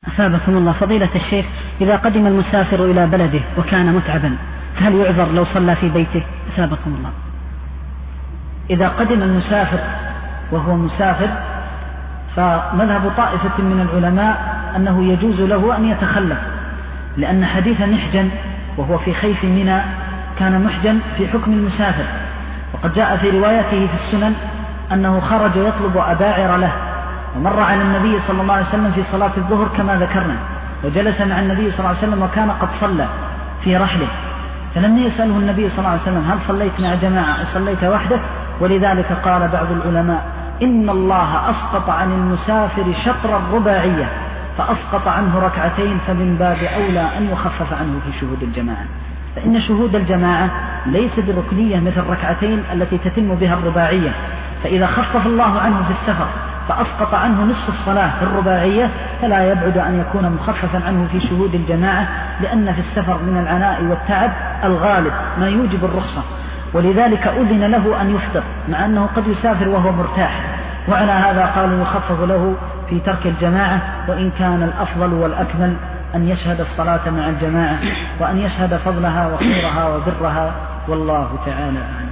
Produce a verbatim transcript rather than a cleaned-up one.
أثابكم الله. فضيلة الشيخ، إذا قدم المسافر إلى بلده وكان متعبا هل يعذر لو صلى في بيته؟ أثابكم الله. إذا قدم المسافر وهو مسافر فمذهب طائفة من العلماء أنه يجوز له أن يتخلف، لأن حديث محجن وهو في خيف منى كان محجن في حكم المسافر، وقد جاء في روايته في السنن أنه خرج يطلب أباعر له، ومر على النبي صلى الله عليه وسلم في صلاة الظهر كما ذكرنا، وجلس مع النبي صلى الله عليه وسلم وكان قد صلى في رحله، فلم يسأله النبي صلى الله عليه وسلم هل صليت مع جماعة أو صليت وحده؟ ولذلك قال بعض العلماء إن الله أسقط عن المسافر شطر الرباعية فأسقط عنه ركعتين، فمن باب أولى أن يخفف عنه في شهود الجماعة، فإن شهود الجماعة ليس بركنية مثل ركعتين التي تتم بها الرباعية، فإذا خفف الله عنه في السفر فأسقط عنه نصف الصلاة في الرباعية فلا يبعد أن يكون مخففا عنه في شهود الجماعة، لأن في السفر من العناء والتعب الغالب ما يوجب الرخصة، ولذلك أذن له أن يفطر مع أنه قد يسافر وهو مرتاح، وعلى هذا قالوا يخفف له في ترك الجماعة، وإن كان الأفضل والأكمل أن يشهد الصلاة مع الجماعة وأن يشهد فضلها وخيرها وبرها، والله تعالى أعلم.